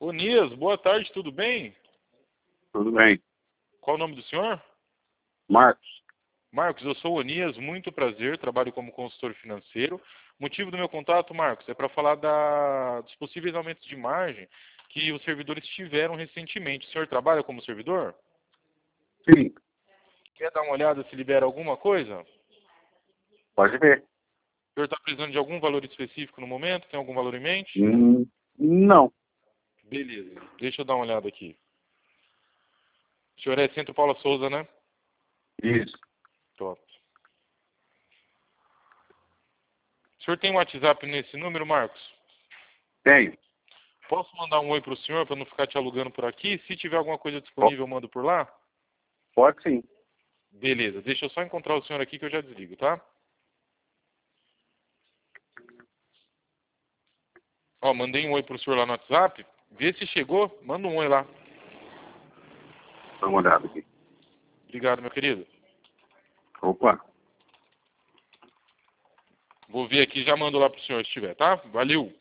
Onias, boa tarde, tudo bem? Tudo bem. Qual o nome do senhor? Marcos. Marcos, eu sou o Onias, muito prazer, trabalho como consultor financeiro. O motivo do meu contato, Marcos, é para falar dos possíveis aumentos de margem que os servidores tiveram recentemente. O senhor trabalha como servidor? Sim, Quer dar uma olhada se libera alguma coisa? pode ver. O senhor está precisando de algum valor específico no momento? Tem algum valor em mente? Não. Beleza, deixa eu dar uma olhada aqui. O senhor é Centro Paula Souza, né? Isso. Top. O senhor tem um WhatsApp nesse número, Marcos? Tenho. Posso mandar um oi para o senhor para não ficar te alugando por aqui? Se tiver alguma coisa Po- disponível, eu mando por lá? Pode sim. Beleza, deixa eu só encontrar o senhor aqui que eu já desligo, tá? Ó, mandei um oi pro senhor lá no WhatsApp. Vê se chegou, manda um oi lá. Dá uma olhada aqui. Obrigado, meu querido. Opa. Vou ver aqui, já mando lá pro senhor se tiver, tá? Valeu!